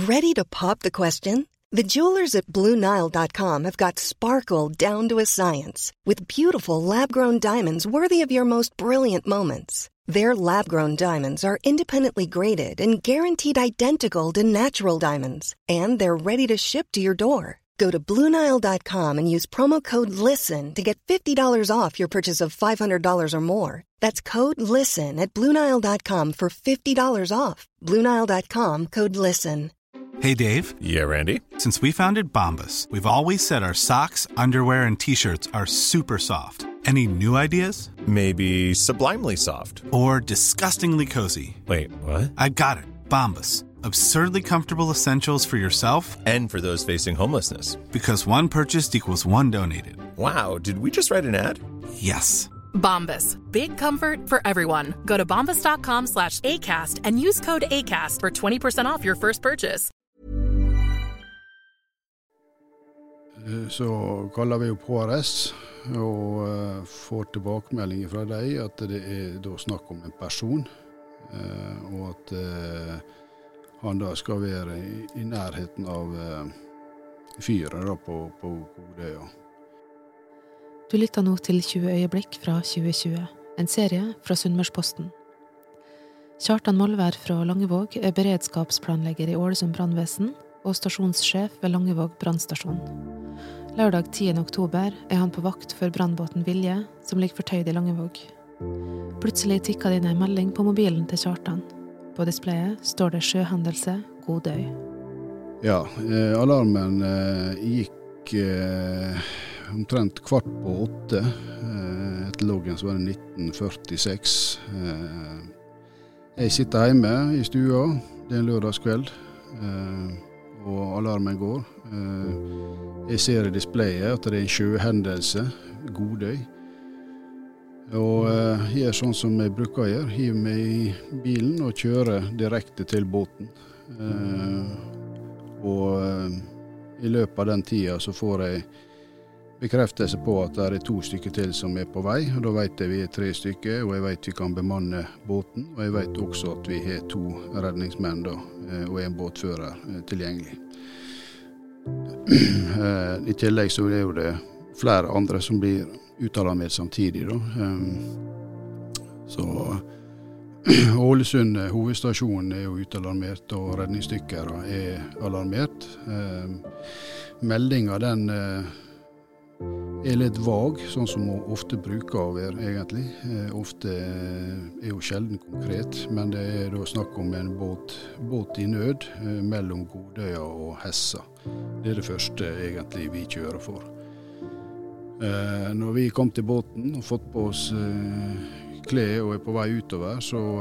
Ready to pop the question? The jewelers at BlueNile.com have got sparkle down to a science with beautiful lab-grown diamonds worthy of your most brilliant moments. Their lab-grown diamonds are independently graded and guaranteed identical to natural diamonds, and they're ready to ship to your door. Go to BlueNile.com and use promo code LISTEN to get $50 off your purchase of $500 or more. That's code LISTEN at BlueNile.com for $50 off. BlueNile.com, code LISTEN. Hey, Dave. Yeah, Randy. Since we founded Bombas, we've always said our socks, underwear, and T-shirts are super soft. Any new ideas? Maybe sublimely soft. Or disgustingly cozy. Wait, what? I got it. Bombas. Absurdly comfortable essentials for yourself and for those facing homelessness. Because one purchased equals one donated. Wow, did we just write an ad? Yes. Bombas. Big comfort for everyone. Go to bombas.com/ACAST and use code ACAST for 20% off your first purchase. Så kaller vi opp HRS og får tilbakemelding fra deg at det da snakk om en person, og at han da skal være i nærheten av fyret da på Godøya. Du lytter nå til 20 øyeblikk fra 2020, en serie fra Sunnmørsposten. Kjartan Molvær fra Langevåg beredskapsplanlegger i Ålesund brannvesen og stasjonssjef ved Langevåg brannstasjon. Lørdag 10. oktober han på vakt for brannbåten Vilje, som ligger fortøyd i Langevåg. Plutselig tikket det inn en melding på mobilen til Kjartan. På displayet står det sjøhendelse Godøy. Ja, alarmen gikk omtrent 7:15. Etter loggen så var det 19:46. Jeg sitter hjemme i stua, det en lørdagskveld, og alarmen går. Jeg ser i displayet at det en sjøhendelse, Godøy. Og gjør sånn som jeg bruker å gjøre, hiver meg i bilen og kjører direkte til båten. Og i løpet av den tiden så får jeg bekreftelse på at det 2 stykker til som på vei, og da vet jeg vi 3 stykker, og jeg vet vi kan bemanne båten, og jeg vet også at vi har 2 redningsmenn da, og en båtfører tilgjengelig. I tillegg så jo det flere andre som blir utalarmert samtidig da. Så Ålesund hovedstasjonen jo utalarmert, og redningsstykkere alarmert. Meldingen den litt vag, sånn som hun ofte bruker å være egentlig. Ofte jo sjelden konkret, men det da snakk om en båt i nød mellom Godøya og Hessa. Det det første egentlig vi kjører for. Når vi kom til båten og fått på oss klær og på vei utover,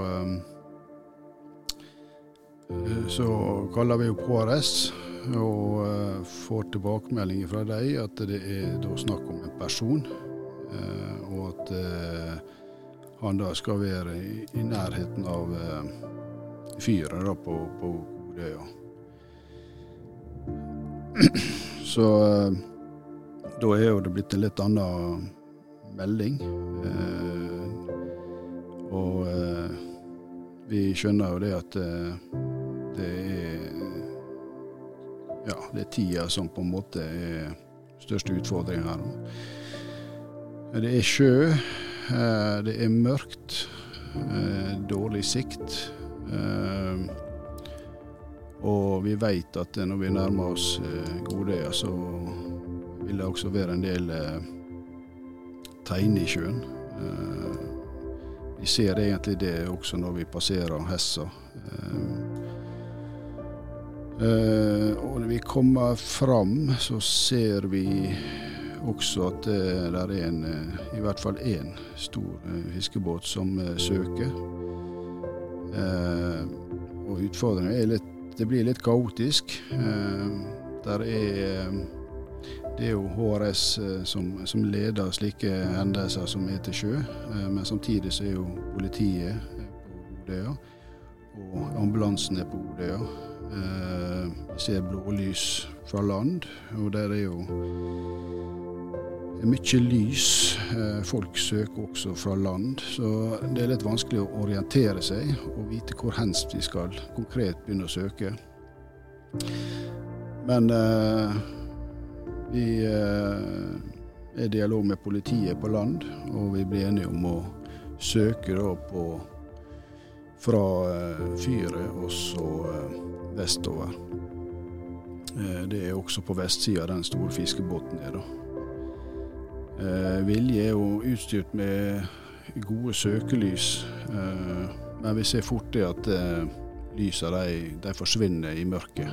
så kaller vi opp HRS og får tilbakemelding fra deg at det da snakk om en person, og at han da skal være i nærheten av fyret da på Godøya. Så da jo det blitt en litt annen melding, og vi skjønner jo det at det det tida som på en måte største utfordringen her. Det sjø, det mørkt, dårlig sikt, og vi vet at når vi nærmer oss Godøya, så vil det også være en del tegn i sjøen. Vi ser egentlig det også når vi passerer Hessa. Og når vi kommer fram, så ser vi også at det i hvert fall en stor fiskebåt som søker. Og utfordringen det blir litt kaotisk. Det jo HRS som leder slike hendelser som til sjø, men samtidig så jo politiet på Godøya, og ambulansen på Godøya. Vi ser blålys fra land, og der jo mye lys. Folk søker også fra land, så det litt vanskelig å orientere seg og vite hvor henst vi skal konkret begynne å søke. Men vi er i dialog med politiet på land, og vi blir enige om å søke da fra fyret og så vestover. Det er også på vestsiden den store fiskebåten er da. Vilje er jo utstyrt med gode søkelys, men vi ser fort det at lysene de forsvinner i mørket.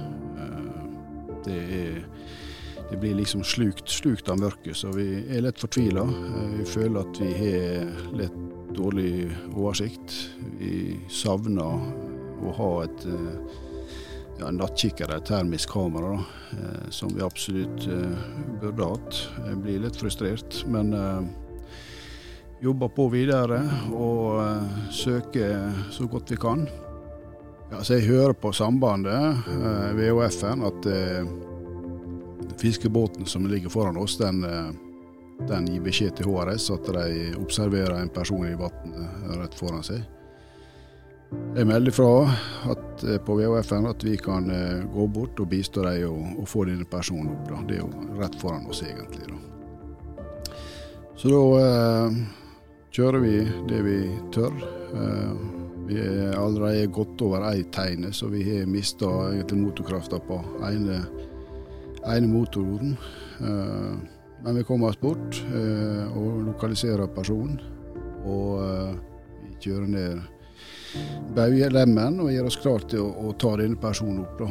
Det blir liksom slukt av mørket, så vi er litt fortvilet. Vi føler at vi har litt dårlig oversikt. Vi savner å ha en nattkikker, et termisk kamera, som vi absolutt burde hatt. Jeg blir litt frustrert, men jobber på videre og søker så godt vi kan. Ja, så jeg hører på sambandet, VHF-en, at fiskebåten som ligger foran oss, den gir beskjed til HRS at de observerer en person i vannet rett foran seg. Jeg melder fra på VHF-en at vi kan gå bort og bistå dem og få denne personen opp. Da. Det er jo rett foran oss egentlig. Da. Så da kjører vi det vi tør. Vi er allerede gått over ei teine, så vi har mistet egentlig motorkraften på ene motoren. Men vi kommer oss bort og lokaliserer personen, og vi kjører ned baugelemmen og gjør oss klar til å ta denne personen opp.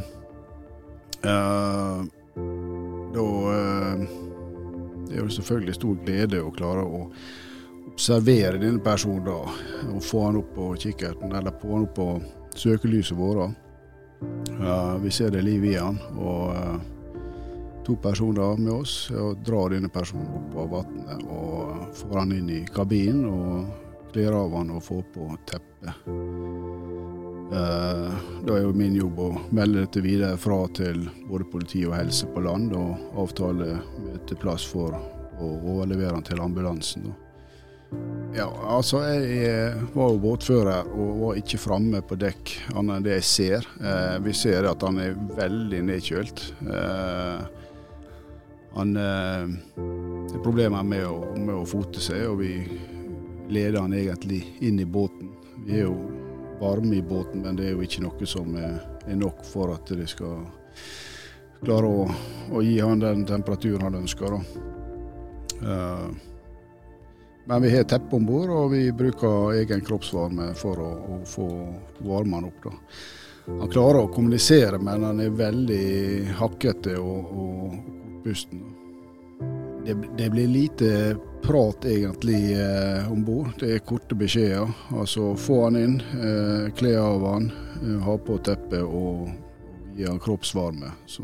Da det er jo selvfølgelig stor glede å klare å observere denne personen da, og få han opp på kikkerten, eller få han opp på søkelyset våre. Vi ser det liv i han, og 2 personer med oss og drar denne personen opp av vannet og får han inn i kabinen og kler av han og får på teppet. Da er jo min jobb å melde dette videre fra til både politi og helse på land og avtale møteplass for å overlevere han til ambulansen. Ja, altså jeg var jo båtfører og var ikke fremme på dekk annet enn det jeg ser. Vi ser at han er veldig nedkjølt. Det er problemer med å fote seg, og vi leder han egentlig inn i båten. Vi er jo varme i båten, men det er jo ikke noe som er nok for at de skal klare å gi han den temperaturen han ønsker. Men vi har teppe ombord, og vi bruker egen kroppsvarme for å få varmen opp. Da. Han klarer å kommunisere, men han er veldig hakkete og kortpusten. Det blir lite prat egentlig ombord. Det er korte beskjeder. Altså få han inn, kle av han, ha på teppet og gi han kroppsvarme. Så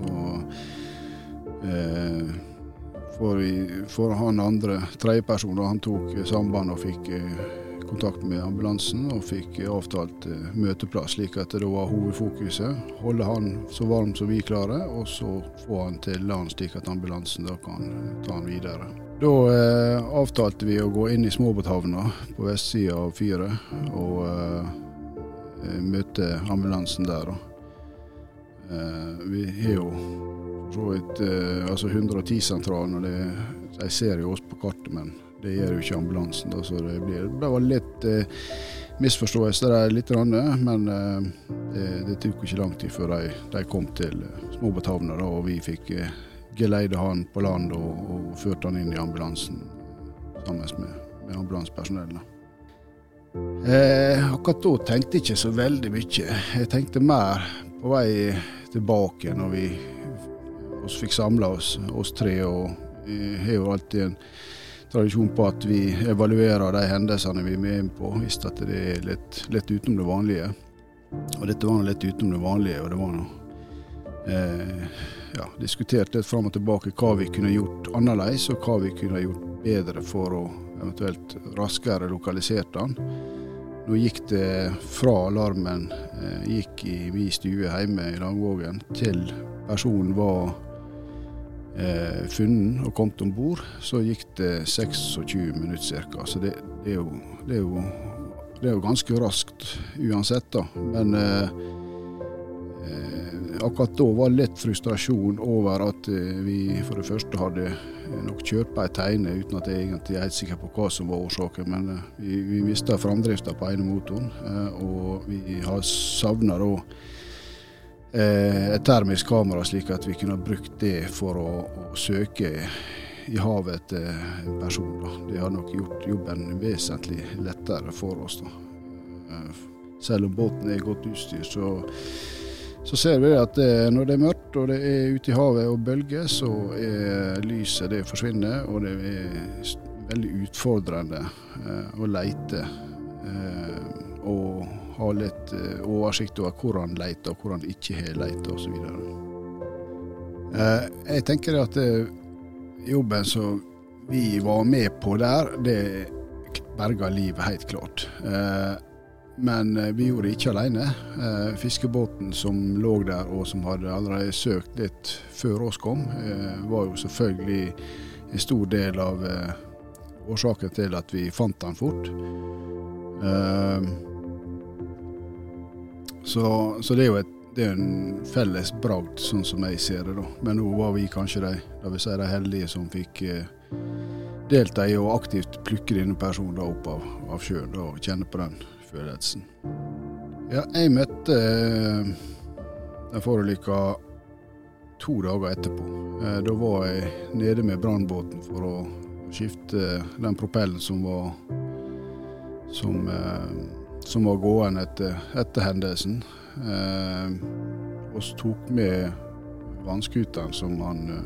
for han andre, tredjeperson, han tok samband og fikk kontakt med ambulansen og fikk avtalt møteplass, slik at det var hovedfokuset. Holde han så varm som vi klarer, og så få han til land, slik at ambulansen da kan ta han videre. Da avtalte vi å gå inn i småbåthavna på vestsiden av fyret og møte ambulansen der. Vi har jo altså 110-sentralen, og de ser jo oss på kartet, men det gjør jo ikke ambulansen, da, så det var litt misforståelse der litt, men det tok ikke lang tid før de kom til småbåthavna, og vi fikk geleide han på land og førte han inn i ambulansen sammen med ambulansepersonell. Akkurat da tenkte jeg ikke så veldig mye. Jeg tenkte mer på vei tilbake når vi fikk samlet oss 3, og vi har jo alltid en tradisjon på at vi evaluerer de hendelsene vi er med på, hvis at det er litt utenom det vanlige. Og dette var litt utenom det vanlige, og det var diskutert litt frem og tilbake hva vi kunne gjort annerledes, og hva vi kunne gjort bedre for å eventuelt raskere lokalisere den. Nå gikk det fra alarmen gikk i min stue hjemme i Langvågen til personen var funnet og kommet ombord, så gikk det 26 minutter cirka. Så det er jo ganske raskt uansett da. Men akkurat da var litt frustrasjon over at vi for det første hadde nok kjørt på en tegne uten at jeg egentlig er helt sikker på hva som var årsaken, men vi mistet framdriften på ene motoren, og vi har savnet da et termisk kamera slik at vi kunne brukt det for å søke i havet etter en person. Da. Det har nok gjort jobben vesentlig lettere for oss. Da. Selv om båten er godt utstyrt, så ser vi at når det er mørkt og det er ute i havet og bølger, så er lyset det forsvinner, og det er veldig utfordrende å lete og ha litt oversikt over hvor han leter og hvor han ikke har letet og så videre. Jeg tenker at jobben som vi var med på der, det berget livet helt klart. Men vi gjorde det ikke alene. Fiskebåten som lå der og som hadde allerede søkt litt før oss kom, var jo selvfølgelig en stor del av årsaken til at vi fant den fort. Så det er jo det er en felles bragd, sånn som jeg ser det da. Men nå var vi kanskje de heldige som fikk delta i å aktivt plukke denne personen da opp av sjøen da, og kjenne på den følelsen. Ja, jeg møtte den forelykka 2 dager etterpå. Da var jeg nede med brannbåten for å skifte den propellen som var gående etter hendelsen. Og så tok med vannskuteren som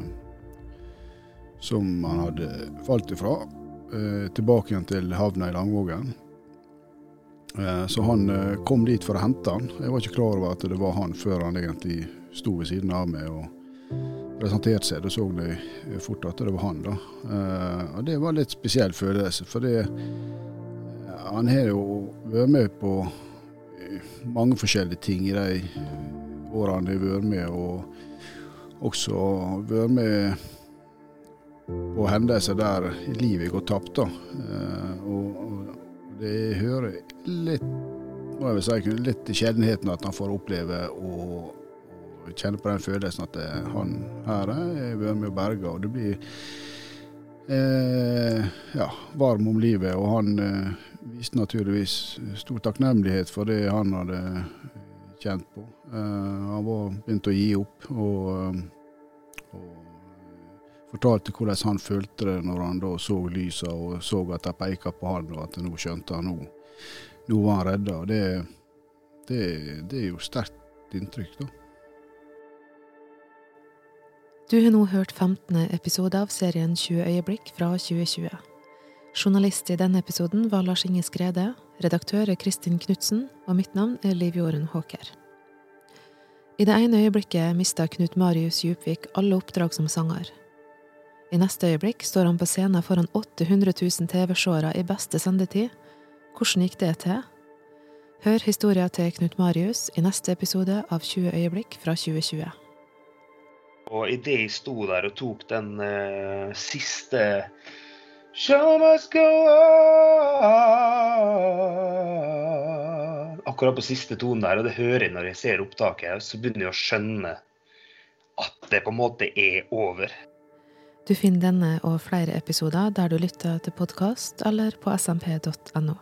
han hadde falt ifra, tilbake igjen til havna i Langvågen. Så han kom dit for å hente han. Jeg var ikke klar over at det var han før han egentlig stod ved siden av meg og presenterte seg. Da så jeg fort at det var han da. Og det var litt spesiell følelse, for han har jo vært med på mange forskjellige ting i de årene han har vært med, og også vært med på hendelser der livet går tapt da. Og det hører litt, må jeg vel si, litt til sjeldenheten at han får oppleve og kjenne på den følelsen at han her er vært med å berge, og det blir varm om livet, og han viste naturligvis stor takknemlighet for det han hadde kjent på. Han var begynt å gi opp, og fortalte hvordan han følte det når han da så lyset og så at det pekte på han, og at nå skjønte han nå var han reddet. Og det er jo sterkt inntrykk da. Du har nå hørt 15. episode av serien 20 øyeblikk fra 2020. Journalist i denne episoden var Lars Inge Skrede, redaktør Kristin Knudsen, og mitt navn Liv Jorunn Håker. I det ene øyeblikket mistet Knut Marius Djupvik alle oppdrag som sanger. I neste øyeblikk står han på scenen foran 800 000 TV-seere i beste sendetid. Hvordan gikk det til? Hør historien til Knut Marius i neste episode av 20 øyeblikk fra 2020. Og i det jeg sto der og tok den siste Show must go on. Akkurat på siste tonen der, og det hører jeg når jeg ser opptaket, så begynner jeg å skjønne at det på en måte er over. Du finner denne og flere episoder der du lytter til podcast eller på smp.no.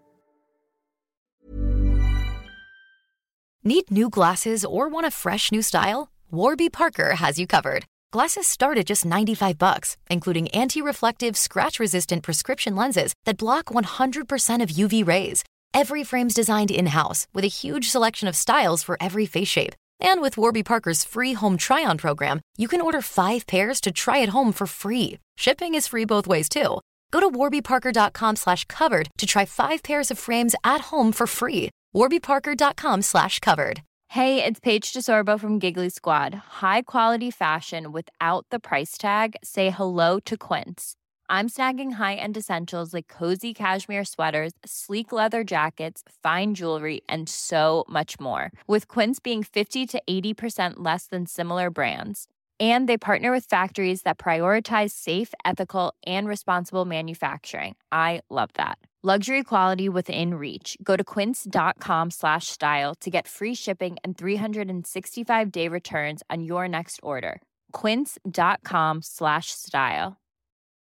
Need new glasses or want a fresh new style? Warby Parker has you covered. Glasses start at just $95, including anti-reflective, scratch-resistant prescription lenses that block 100% of UV rays. Every frame's designed in-house with a huge selection of styles for every face shape. And with Warby Parker's free home try-on program, you can order 5 pairs to try at home for free. Shipping is free both ways, too. Go to warbyparker.com/covered to try 5 pairs of frames at home for free. warbyparker.com/covered. Hey, it's Paige DeSorbo from Giggly Squad. High quality fashion without the price tag. Say hello to Quince. I'm snagging high-end essentials like cozy cashmere sweaters, sleek leather jackets, fine jewelry, and so much more. With Quince being 50 to 80% less than similar brands. And they partner with factories that prioritize safe, ethical, and responsible manufacturing. I love that. Luxury quality within reach. Go to quince.com/style to get free shipping and 365-day returns on your next order. Quince.com/style.